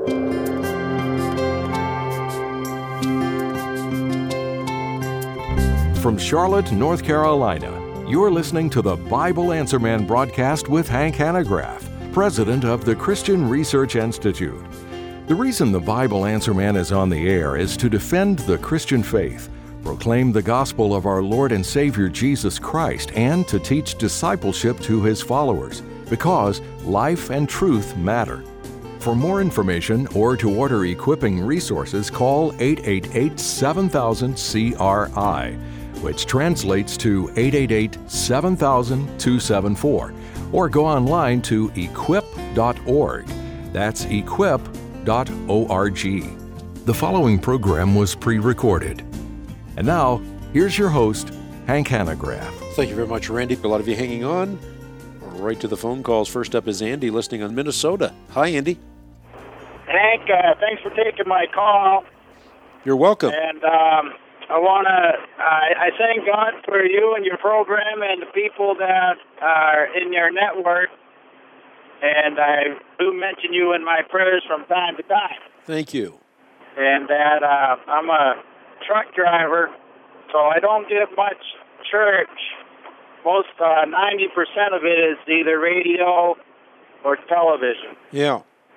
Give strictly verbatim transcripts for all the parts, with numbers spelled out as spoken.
From Charlotte, North Carolina, you're listening to the Bible Answer Man broadcast with Hank Hanegraaff, president of the Christian Research Institute. The reason the Bible Answer Man is on the air is to defend the Christian faith, proclaim the gospel of our Lord and Savior Jesus Christ, and to teach discipleship to His followers, because life and truth matter. For more information or to order equipping resources, call eight eight eight, seven thousand, C R I, which translates to eight eight eight, seven thousand, two seven four, or go online to equip dot org. That's equip dot org. The following program was pre-recorded. And now, here's your host, Hank Hanegraaff. Thank you very much, Randy. A lot of you hanging on. Right to the phone calls. First up is Andy, listening on Minnesota. Hi, Andy. Hank, uh, thanks for taking my call. You're welcome. And um, I want to, I, I thank God for you and your program and the people that are in your network. And I do mention you in my prayers from time to time. Thank you. And that uh, I'm a truck driver, so I don't get much church. Most, uh, ninety percent of it is either radio or television. Yeah.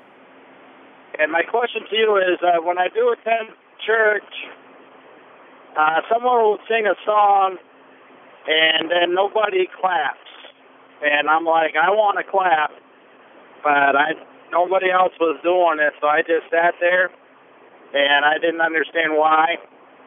And my question to you is, uh, when I do attend church, uh, someone will sing a song, and then nobody claps. And I'm like, I want to clap, but I nobody else was doing it, so I just sat there, and I didn't understand why.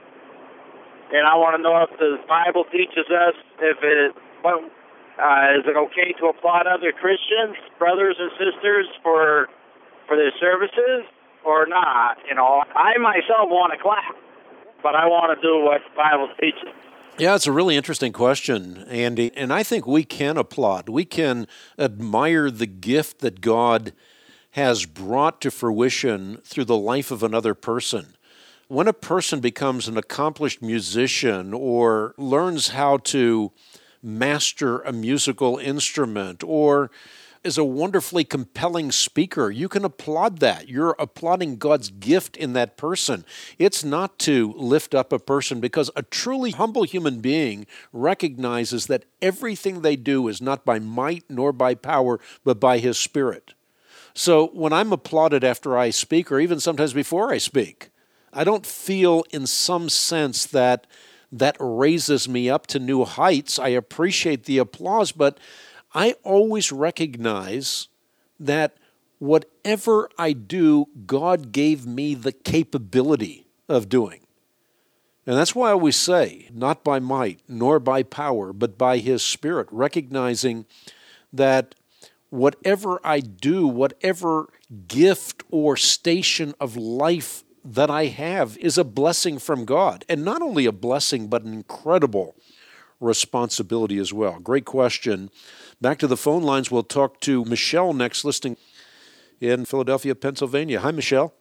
And I want to know if the Bible teaches us, if it what, uh, is it okay to applaud other Christians, brothers and sisters, for for their services or not? You know, I myself want to clap, but I want to do what the Bible teaches. Yeah, it's a really interesting question, Andy, and I think we can applaud. We can admire the gift that God has brought to fruition through the life of another person. When a person becomes an accomplished musician or learns how to master a musical instrument or is a wonderfully compelling speaker, you can applaud that. You're applauding God's gift in that person. It's not to lift up a person, because a truly humble human being recognizes that everything they do is not by might nor by power, but by His Spirit. So when I'm applauded after I speak, or even sometimes before I speak, I don't feel in some sense that that raises me up to new heights. I appreciate the applause, but I always recognize that whatever I do, God gave me the capability of doing. And that's why I always say, not by might, nor by power, but by His Spirit, recognizing that whatever I do, whatever gift or station of life that I have is a blessing from God. And not only a blessing, but an incredible responsibility as well. Great question. Back to the phone lines. We'll talk to Michelle next, listening in Philadelphia, Pennsylvania. Hi, Michelle.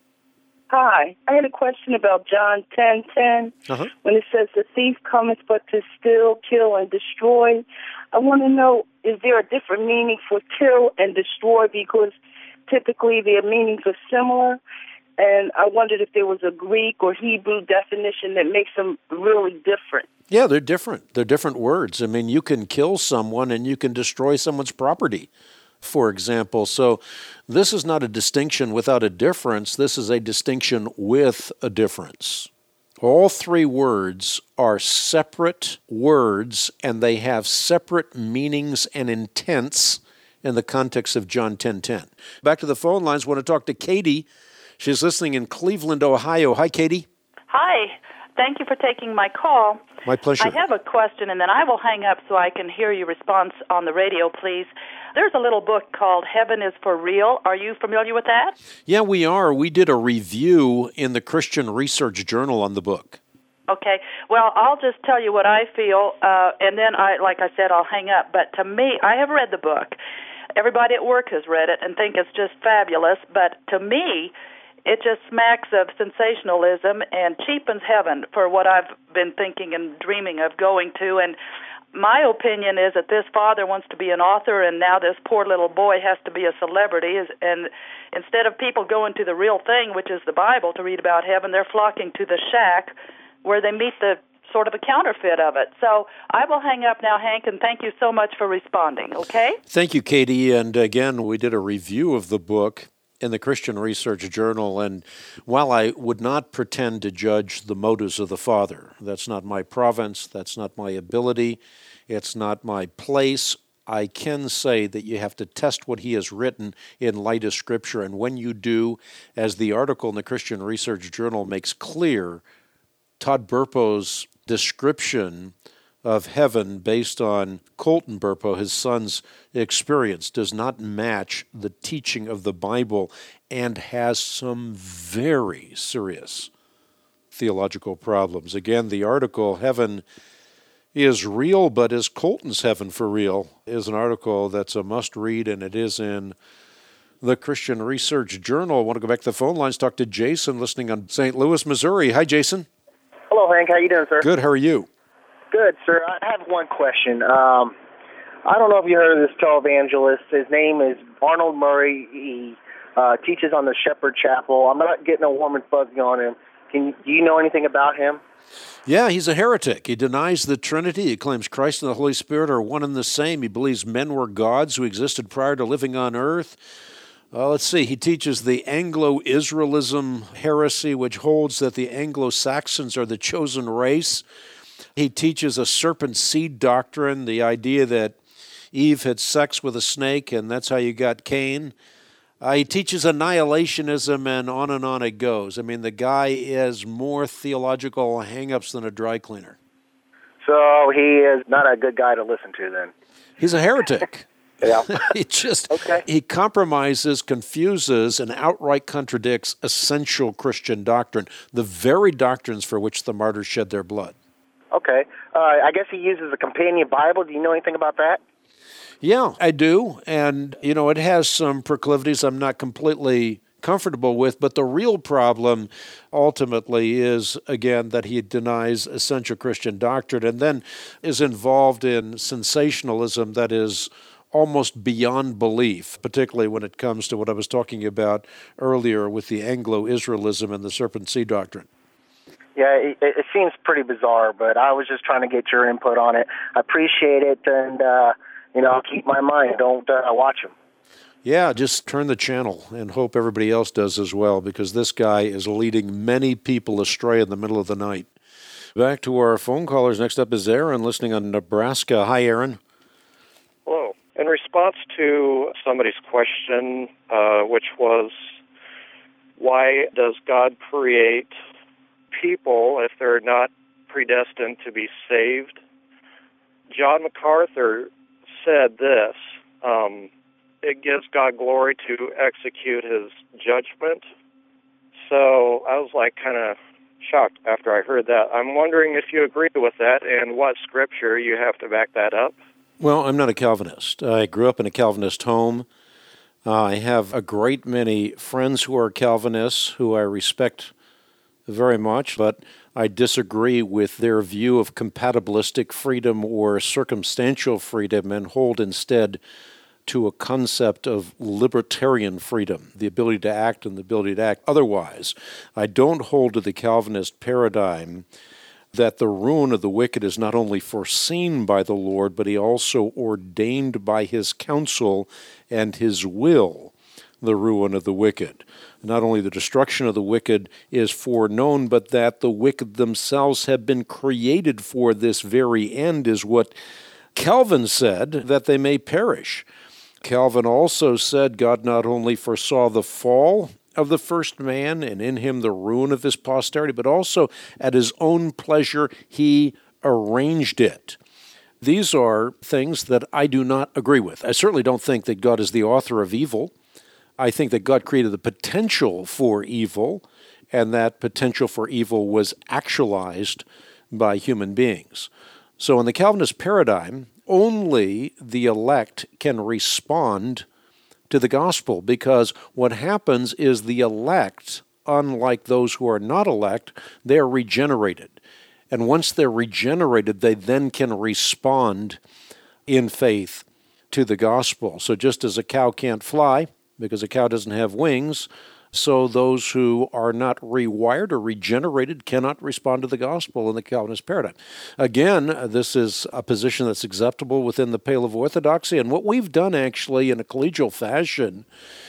Hi. I had a question about John ten ten, uh-huh. when it says, the thief cometh but to steal, kill, and destroy. I want to know, is there a different meaning for kill and destroy? Because typically their meanings are similar. And I wondered if there was a Greek or Hebrew definition that makes them really different. Yeah, they're different. They're different words. I mean, you can kill someone and you can destroy someone's property, for example. So this is not a distinction without a difference. This is a distinction with a difference. All three words are separate words, and they have separate meanings and intents in the context of John ten ten. Back to the phone lines. I want to talk to Katie. She's listening in Cleveland, Ohio. Hi, Katie. Hi. Thank you for taking my call. My pleasure. I have a question, and then I will hang up so I can hear your response on the radio, please. There's a little book called Heaven is for Real. Are you familiar with that? Yeah, we are. We did a review in the Christian Research Journal on the book. Okay. Well, I'll just tell you what I feel, uh, and then, I, like I said, I'll hang up. But to me, I have read the book. Everybody at work has read it and think it's just fabulous. But to me, it just smacks of sensationalism and cheapens heaven for what I've been thinking and dreaming of going to. And my opinion is that this father wants to be an author, and now this poor little boy has to be a celebrity. And instead of people going to the real thing, which is the Bible, to read about heaven, they're flocking to the shack where they meet the sort of a counterfeit of it. So I will hang up now, Hank, and thank you so much for responding, okay? Thank you, Katie. And again, we did a review of the book in the Christian Research Journal, and while I would not pretend to judge the motives of the father, that's not my province, that's not my ability, it's not my place, I can say that you have to test what he has written in light of Scripture, and when you do, as the article in the Christian Research Journal makes clear, Todd Burpo's description of heaven based on Colton Burpo, his son's experience, does not match the teaching of the Bible and has some very serious theological problems. Again, the article, Heaven is Real, but Is Colton's Heaven for Real?, is an article that's a must-read, and it is in the Christian Research Journal. I want to go back to the phone lines, talk to Jason, listening on Saint Louis, Missouri. Hi, Jason. Hello, Hank. How you doing, sir? Good. How are you? Good, sir. I have one question. Um, I don't know if you heard of this televangelist. His name is Arnold Murray. He uh, teaches on the Shepherd Chapel. I'm not getting a warm and fuzzy on him. Can you, do you know anything about him? Yeah, he's a heretic. He denies the Trinity. He claims Christ and the Holy Spirit are one and the same. He believes men were gods who existed prior to living on earth. Uh, let's see, he teaches the Anglo-Israelism heresy, which holds that the Anglo-Saxons are the chosen race. He teaches a serpent seed doctrine, the idea that Eve had sex with a snake, and that's how you got Cain. Uh, he teaches annihilationism, and on and on it goes. I mean, the guy has more theological hang-ups than a dry cleaner. So he is not a good guy to listen to, then? He's a heretic. Yeah. he just okay. he compromises, confuses, and outright contradicts essential Christian doctrine, the very doctrines for which the martyrs shed their blood. Okay. Uh, I guess he uses a companion Bible. Do you know anything about that? Yeah, I do. And, you know, it has some proclivities I'm not completely comfortable with, but the real problem ultimately is, again, that he denies essential Christian doctrine and then is involved in sensationalism that is almost beyond belief, particularly when it comes to what I was talking about earlier with the Anglo-Israelism and the serpent seed doctrine. Yeah, it, it seems pretty bizarre, but I was just trying to get your input on it. I appreciate it, and, uh, you know, I'll keep my mind. Don't uh, watch him. Yeah, just turn the channel and hope everybody else does as well, because this guy is leading many people astray in the middle of the night. Back to our phone callers. Next up is Aaron, listening on Nebraska. Hi, Aaron. Hello. In response to somebody's question, uh, which was, why does God create people if they're not predestined to be saved? John MacArthur said this, um, it gives God glory to execute his judgment. So I was like kind of shocked after I heard that. I'm wondering if you agree with that and what scripture you have to back that up. Well, I'm not a Calvinist. I grew up in a Calvinist home. Uh, I have a great many friends who are Calvinists who I respect very much, but I disagree with their view of compatibilistic freedom or circumstantial freedom and hold instead to a concept of libertarian freedom, the ability to act and the ability to act otherwise. I don't hold to the Calvinist paradigm that the ruin of the wicked is not only foreseen by the Lord, but he also ordained by his counsel and his will the ruin of the wicked. Not only the destruction of the wicked is foreknown, but that the wicked themselves have been created for this very end is what Calvin said, that they may perish. Calvin also said God not only foresaw the fall of the first man, and in him the ruin of his posterity, but also at his own pleasure he arranged it. These are things that I do not agree with. I certainly don't think that God is the author of evil. I think that God created the potential for evil, and that potential for evil was actualized by human beings. So in the Calvinist paradigm, only the elect can respond to the gospel, because what happens is the elect, unlike those who are not elect, they are regenerated. And once they're regenerated, they then can respond in faith to the gospel. So just as a cow can't fly, because a cow doesn't have wings, so those who are not rewired or regenerated cannot respond to the gospel in the Calvinist paradigm. Again, this is a position that's acceptable within the pale of orthodoxy, and what we've done actually in a collegial fashion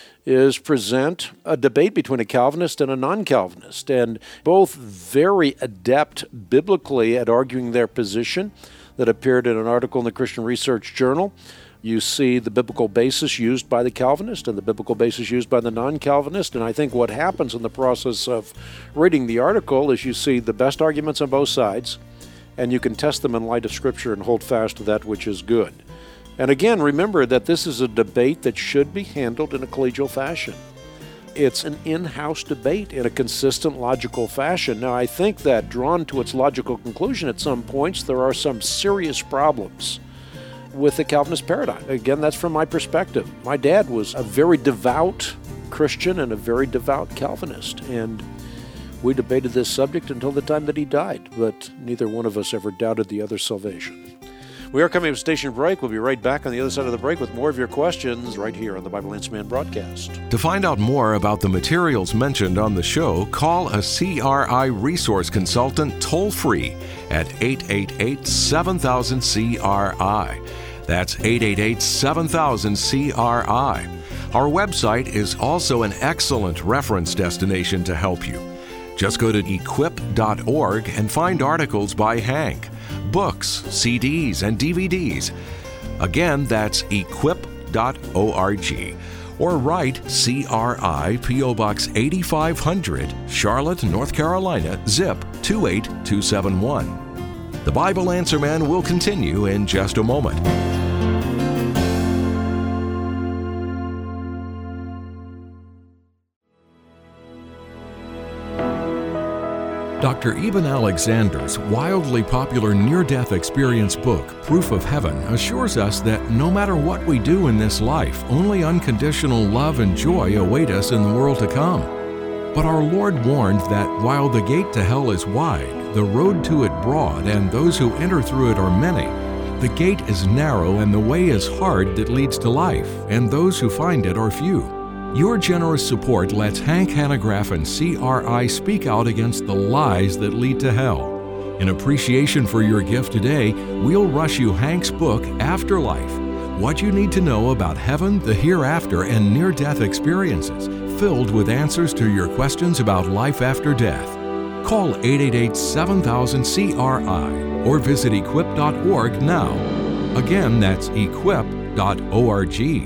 is present a debate between a Calvinist and a non-Calvinist, and both very adept biblically at arguing their position. That appeared in an article in the Christian Research Journal. You see the biblical basis used by the Calvinist and the biblical basis used by the non-Calvinist, and I think what happens in the process of reading the article is you see the best arguments on both sides, and you can test them in light of Scripture and hold fast to that which is good. And again, remember that this is a debate that should be handled in a collegial fashion. It's an in-house debate in a consistent, logical fashion. Now, I think that drawn to its logical conclusion at some points, there are some serious problems with the Calvinist paradigm. Again, that's from my perspective. My dad was a very devout Christian and a very devout Calvinist, and we debated this subject until the time that he died, but neither one of us ever doubted the other's salvation. We are coming to a station break. We'll be right back on the other side of the break with more of your questions right here on the Bible Answer Man broadcast. To find out more about the materials mentioned on the show, call a C R I resource consultant toll-free at eight eight eight, seven thousand, C R I. That's eight eight eight, seven thousand, C R I. Our website is also an excellent reference destination to help you. Just go to equip dot org and find articles by Hank, books, C Ds, and D V Ds. Again, that's equip dot org. Or write C R I, P O Box eighty-five hundred, Charlotte, North Carolina, zip two eight two seven one. The Bible Answer Man will continue in just a moment. Doctor Eben Alexander's wildly popular near-death experience book, Proof of Heaven, assures us that no matter what we do in this life, only unconditional love and joy await us in the world to come. But our Lord warned that while the gate to hell is wide, the road to it broad, and those who enter through it are many, the gate is narrow and the way is hard that leads to life, and those who find it are few. Your generous support lets Hank Hanegraaff and C R I speak out against the lies that lead to hell. In appreciation for your gift today, we'll rush you Hank's book, Afterlife, What You Need to Know About Heaven, the Hereafter, and Near-Death Experiences, filled with answers to your questions about life after death. Call eight eight eight, seven thousand, C R I or visit equip dot org now. Again, that's equip dot org.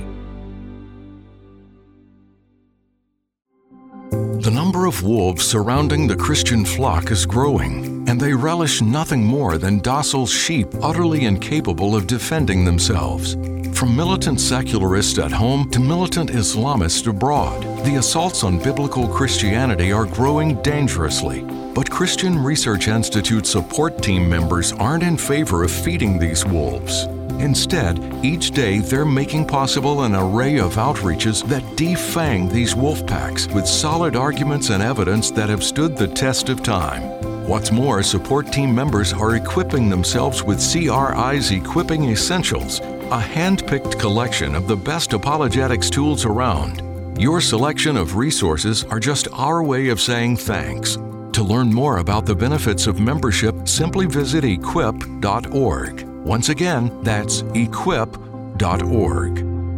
The number of wolves surrounding the Christian flock is growing, and they relish nothing more than docile sheep utterly incapable of defending themselves. From militant secularists at home to militant Islamists abroad, the assaults on biblical Christianity are growing dangerously. But Christian Research Institute support team members aren't in favor of feeding these wolves. Instead, each day they're making possible an array of outreaches that defang these wolf packs with solid arguments and evidence that have stood the test of time. What's more, support team members are equipping themselves with C R I's Equipping Essentials, a hand-picked collection of the best apologetics tools around. Your selection of resources are just our way of saying thanks. To learn more about the benefits of membership, simply visit equip dot org. Once again, that's equip dot org.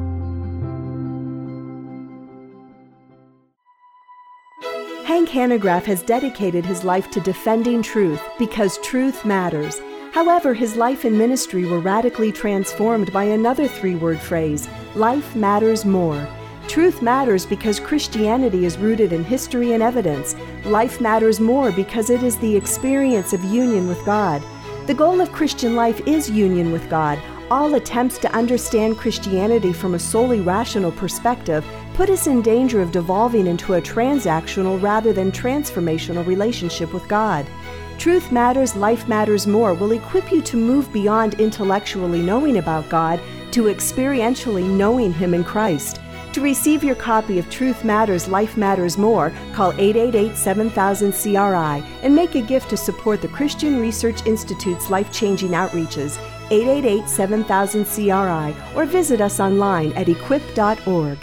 Hank Hanegraaff has dedicated his life to defending truth because truth matters. However, his life and ministry were radically transformed by another three-word phrase, life matters more. Truth matters because Christianity is rooted in history and evidence. Life matters more because it is the experience of union with God. The goal of Christian life is union with God. All attempts to understand Christianity from a solely rational perspective put us in danger of devolving into a transactional rather than transformational relationship with God. Truth Matters, Life Matters More will equip you to move beyond intellectually knowing about God to experientially knowing Him in Christ. To receive your copy of Truth Matters, Life Matters More, call eight eight eight, seven thousand, C R I and make a gift to support the Christian Research Institute's life-changing outreaches, eight eight eight, seven thousand, C R I, or visit us online at equip dot org.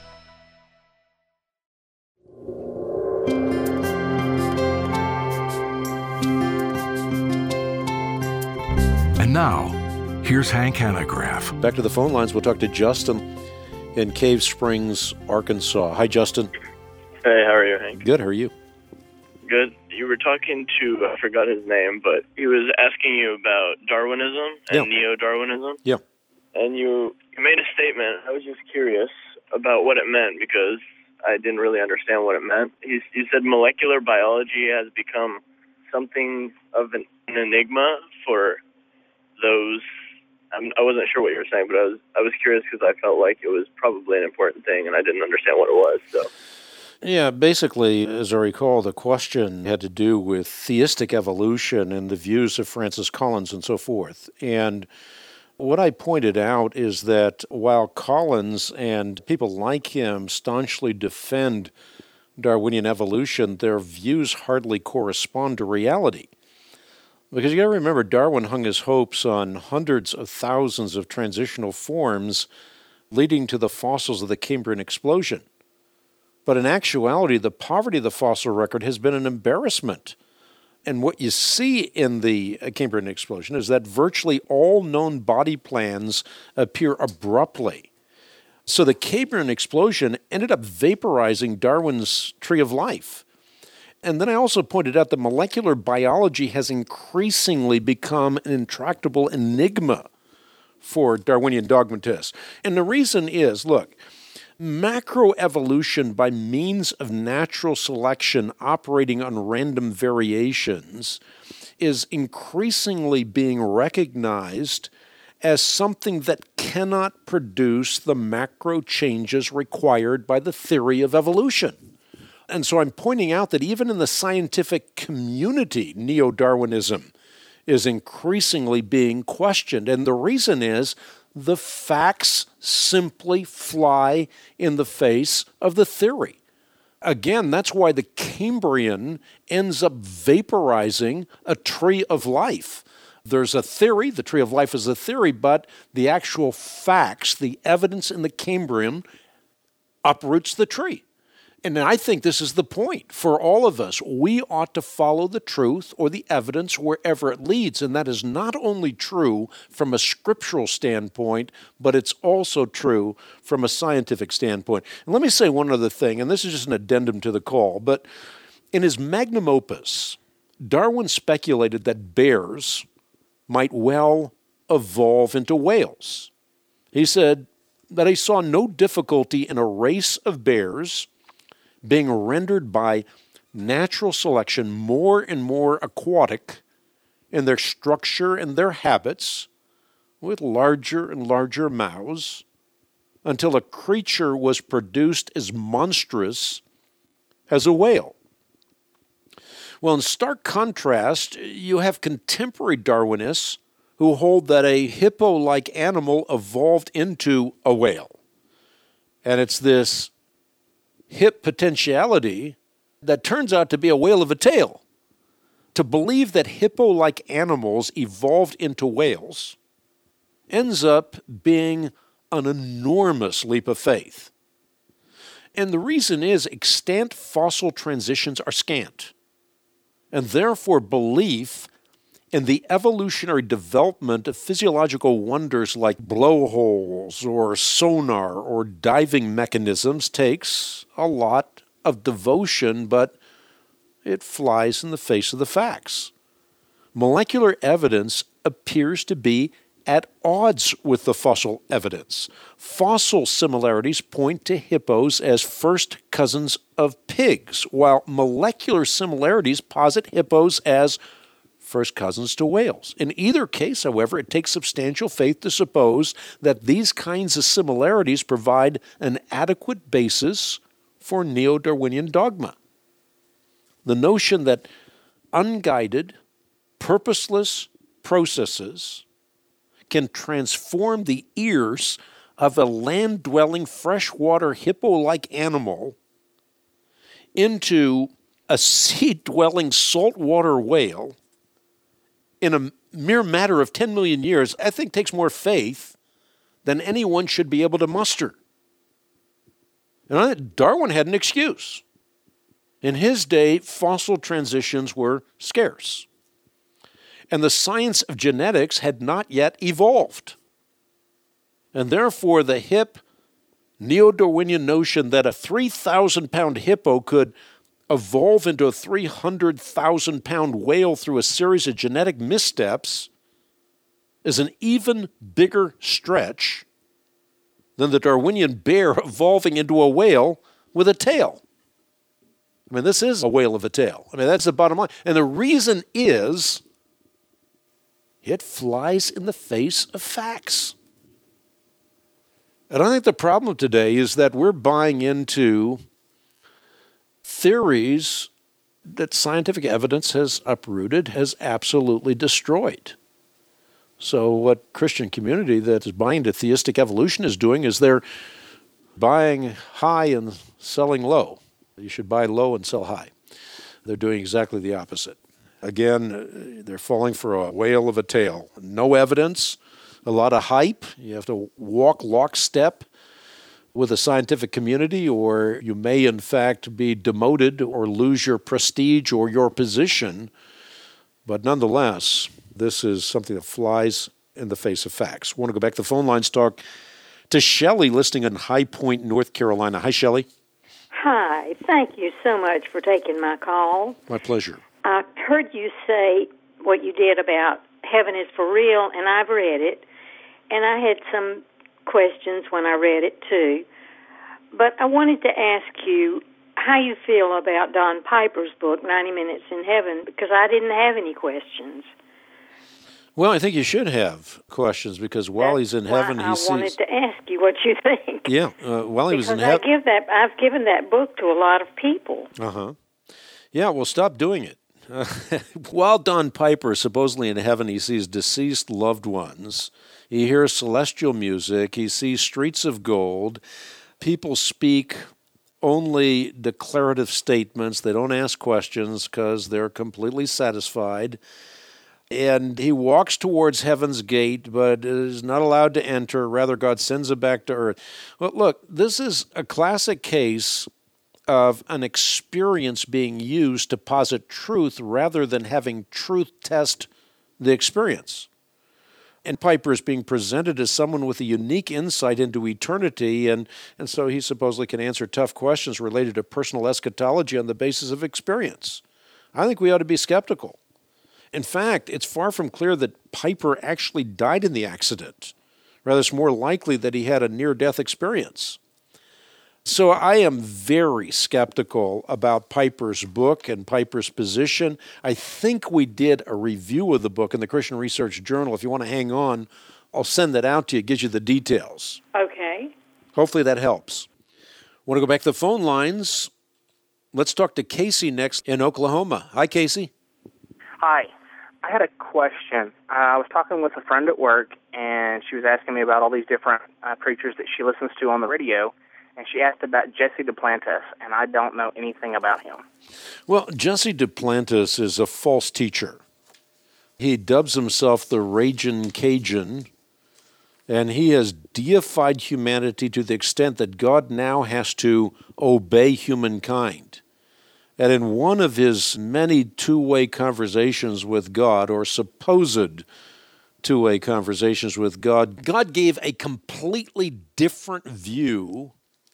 And now, here's Hank Hanegraaff. Back to the phone lines. We'll talk to Justin in Cave Springs, Arkansas. Hi, Justin. Hey, how are you, Hank? Good. How are you? Good. You were talking to, I forgot his name, but he was asking you about Darwinism and Yeah. neo-Darwinism. Yeah. And you, you made a statement. I was just curious about what it meant because I didn't really understand what it meant. He, you said molecular biology has become something of an, an enigma for those. I'm, I wasn't sure what you were saying, but I was I was curious because I felt like it was probably an important thing, and I didn't understand what it was. So, Yeah, basically, as I recall, the question had to do with theistic evolution and the views of Francis Collins and so forth. And what I pointed out is that while Collins and people like him staunchly defend Darwinian evolution, their views hardly correspond to reality. Because you got to remember, Darwin hung his hopes on hundreds of thousands of transitional forms leading to the fossils of the Cambrian explosion. But in actuality, the poverty of the fossil record has been an embarrassment. And what you see in the Cambrian explosion is that virtually all known body plans appear abruptly. So the Cambrian explosion ended up vaporizing Darwin's tree of life. And then I also pointed out that molecular biology has increasingly become an intractable enigma for Darwinian dogmatists. And the reason is, look, macroevolution by means of natural selection operating on random variations is increasingly being recognized as something that cannot produce the macro changes required by the theory of evolution. And so I'm pointing out that even in the scientific community, neo-Darwinism is increasingly being questioned. And the reason is the facts simply fly in the face of the theory. Again, that's why the Cambrian ends up vaporizing a tree of life. There's a theory, the tree of life is a theory, but the actual facts, the evidence in the Cambrian uproots the tree. And I think this is the point for all of us. We ought to follow the truth or the evidence wherever it leads. And that is not only true from a scriptural standpoint, but it's also true from a scientific standpoint. And let me say one other thing, and this is just an addendum to the call, but in his magnum opus, Darwin speculated that bears might well evolve into whales. He said that he saw no difficulty in a race of bears being rendered by natural selection more and more aquatic in their structure and their habits, with larger and larger mouths, until a creature was produced as monstrous as a whale. Well, in stark contrast, you have contemporary Darwinists who hold that a hippo-like animal evolved into a whale. And it's this hip potentiality that turns out to be a whale of a tail. To believe that hippo-like animals evolved into whales ends up being an enormous leap of faith. And the reason is extant fossil transitions are scant, and therefore belief in the evolutionary development of physiological wonders like blowholes or sonar or diving mechanisms takes a lot of devotion, but it flies in the face of the facts. Molecular evidence appears to be at odds with the fossil evidence. Fossil similarities point to hippos as first cousins of pigs, while molecular similarities posit hippos as first cousins to whales. In either case, however, it takes substantial faith to suppose that these kinds of similarities provide an adequate basis for neo-Darwinian dogma. The notion that unguided, purposeless processes can transform the ears of a land-dwelling freshwater hippo-like animal into a sea-dwelling saltwater whale in a mere matter of ten million years, I think takes more faith than anyone should be able to muster. And I think Darwin had an excuse. In his day, fossil transitions were scarce, and the science of genetics had not yet evolved. And therefore, the hip neo-Darwinian notion that a three thousand pound hippo could evolve into a three hundred thousand pound whale through a series of genetic missteps is an even bigger stretch than the Darwinian bear evolving into a whale with a tail. I mean, this is a whale of a tail. I mean, that's the bottom line. And the reason is it flies in the face of facts. And I think the problem today is that we're buying into theories that scientific evidence has uprooted, has absolutely destroyed. So what Christian community that is buying into theistic evolution is doing is they're buying high and selling low. You should buy low and sell high. They're doing exactly the opposite. Again, they're falling for a whale of a tale. No evidence, a lot of hype. You have to walk lockstep with a scientific community, or you may in fact be demoted or lose your prestige or your position. But nonetheless, this is something that flies in the face of facts. I want to go back to the phone lines, talk to Shelley, listening in High Point, North Carolina. Hi, Shelley. Hi. Thank you so much for taking my call. My pleasure. I heard you say what you did about heaven is for real, and I've read it, and I had some questions when I read it too. But I wanted to ask you how you feel about Don Piper's book, ninety minutes in Heaven, because I didn't have any questions. Well, I think you should have questions, because while That's he's in why heaven, he I sees... I wanted to ask you what you think. Yeah, uh, while he was in heaven... heaven... give that, I've given that book to a lot of people. Uh-huh. Yeah, well, stop doing it. Uh, while Don Piper is supposedly in heaven, he sees deceased loved ones. He hears celestial music. He sees streets of gold. People speak only declarative statements. They don't ask questions because they're completely satisfied. And he walks towards heaven's gate, but is not allowed to enter. Rather, God sends him back to earth. Well, look, this is a classic case of an experience being used to posit truth rather than having truth test the experience. And Piper is being presented as someone with a unique insight into eternity, and, and so he supposedly can answer tough questions related to personal eschatology on the basis of experience. I think we ought to be skeptical. In fact, it's far from clear that Piper actually died in the accident. Rather, it's more likely that he had a near-death experience. So I am very skeptical about Piper's book and Piper's position. I think we did a review of the book in the Christian Research Journal. If you want to hang on, I'll send that out to you. It gives you the details. Okay. Hopefully that helps. Want to go back to the phone lines? Let's talk to Casey next in Oklahoma. Hi, Casey. Hi. I had a question. Uh, I was talking with a friend at work, and she was asking me about all these different uh, preachers that she listens to on the radio. And she asked about Jesse Duplantis, and I don't know anything about him. Well, Jesse Duplantis is a false teacher. He dubs himself the Ragin' Cajun, and he has deified humanity to the extent that God now has to obey humankind. And in one of his many two-way conversations with God, or supposed two-way conversations with God, God gave a completely different view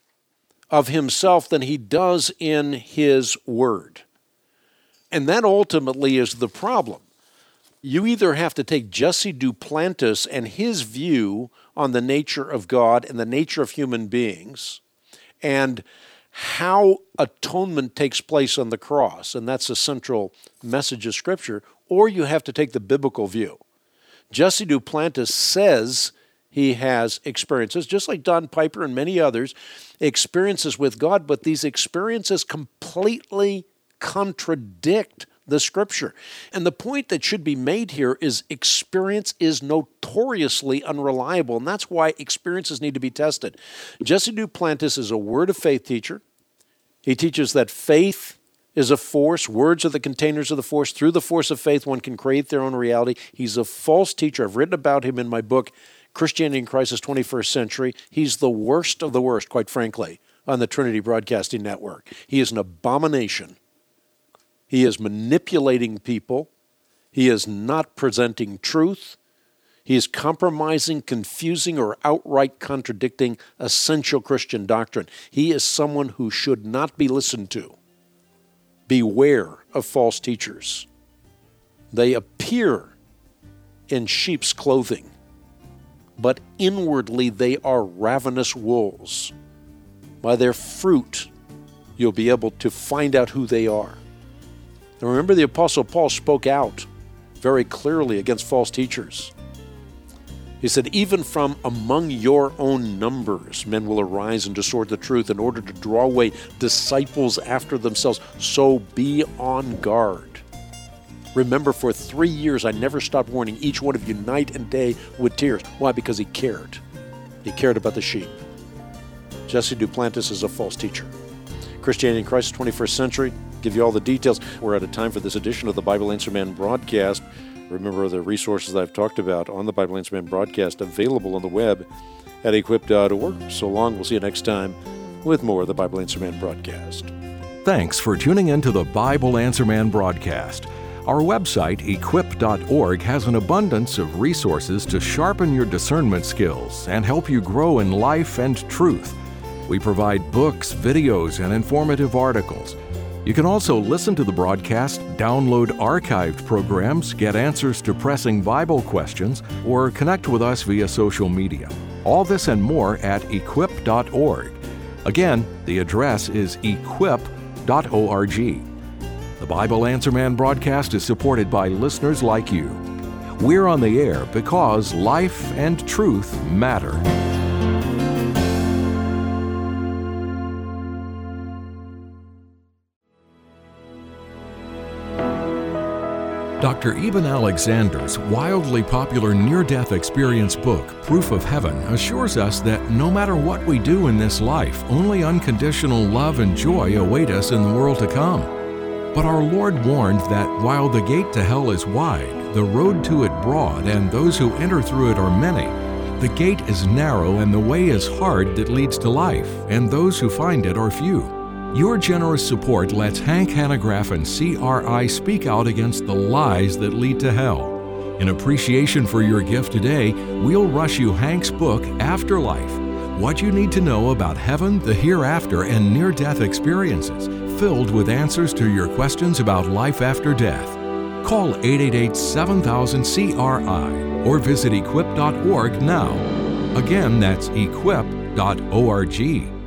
of himself than he does in his word. And that ultimately is the problem. You either have to take Jesse Duplantis and his view on the nature of God and the nature of human beings and how atonement takes place on the cross, and that's a central message of Scripture, or you have to take the biblical view. Jesse Duplantis says he has experiences, just like Don Piper and many others, experiences with God, but these experiences completely contradict the Scripture. And the point that should be made here is experience is notoriously unreliable, and that's why experiences need to be tested. Jesse Duplantis is a Word of Faith teacher. He teaches that faith is a force. Words are the containers of the force. Through the force of faith, one can create their own reality. He's a false teacher. I've written about him in my book, Christianity in Crisis, twenty-first Century. He's the worst of the worst, quite frankly, on the Trinity Broadcasting Network. He is an abomination. He is manipulating people. He is not presenting truth. He is compromising, confusing, or outright contradicting essential Christian doctrine. He is someone who should not be listened to. Beware of false teachers. They appear in sheep's clothing, but inwardly they are ravenous wolves. By their fruit, you'll be able to find out who they are. And remember, the Apostle Paul spoke out very clearly against false teachers. He said, even from among your own numbers, men will arise and distort the truth in order to draw away disciples after themselves. So be on guard. Remember, for three years, I never stopped warning each one of you night and day with tears. Why? Because he cared. He cared about the sheep. Jesse Duplantis is a false teacher. Christianity in Crisis, twenty-first Century. Give you all the details. We're out of time for this edition of the Bible Answer Man broadcast. Remember the resources I've talked about on the Bible Answer Man broadcast available on the web at equip dot org. So long. We'll see you next time with more of the Bible Answer Man broadcast. Thanks for tuning in to the Bible Answer Man broadcast. Our website, equip dot org, has an abundance of resources to sharpen your discernment skills and help you grow in life and truth. We provide books, videos, and informative articles. You can also listen to the broadcast, download archived programs, get answers to pressing Bible questions, or connect with us via social media. All this and more at equip dot org. Again, the address is equip dot org. The Bible Answer Man broadcast is supported by listeners like you. We're on the air because life and truth matter. Doctor Eben Alexander's wildly popular near-death experience book, Proof of Heaven, assures us that no matter what we do in this life, only unconditional love and joy await us in the world to come. But our Lord warned that while the gate to hell is wide, the road to it broad, and those who enter through it are many, the gate is narrow and the way is hard that leads to life, and those who find it are few. Your generous support lets Hank Hanegraaff and C R I speak out against the lies that lead to hell. In appreciation for your gift today, we'll rush you Hank's book, Afterlife, What You Need to Know About Heaven, the Hereafter, and Near-Death Experiences, filled with answers to your questions about life after death. Call eight eight eight, seven thousand, C R I or visit equip dot org now. Again, that's equip dot org.